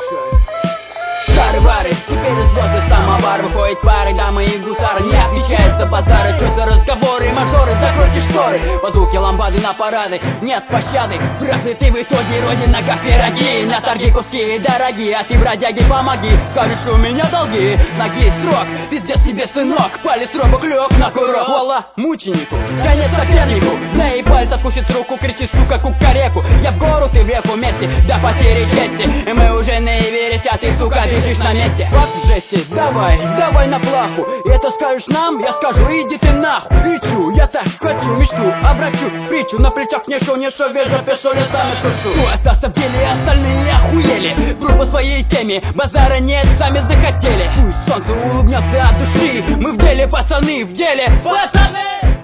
Шары-вары, теперь из блока самовар. Выходит пары, дамы и гусары. Не отвечает за базары, чё за разговоры? Мажоры, закройте шторы. По звуке лампады на парады, нет пощады. Проклятый в итоге родина, как пироги. На торги куски дорогие, а ты, бродяги, помоги. Скажешь, у меня долги, с ноги срок. Пиздец себе, сынок, палец робок лег на курок. Вуаля, мученику, конец сопернику. Да и палец откусит руку, кричи, сука, кукареку. Я в гору, ты в реку вместе, до потери чести. И мы уже на иверите, а ты, сука, бежишь на месте. Вот в жести, давай на плаху. Это скажешь нам, я скажу, иди ты нахуй. Кричу, я так хочу, мечту, обращу притчу. На плечах нешу, вижу, пишу, лесами шушу. Ну, остался в деле, остальные охуели. Вру по своей теме, базара нет, сами захотели. Пусть солнце улыбнется от души. Мы в деле, пацаны, в деле, пацаны!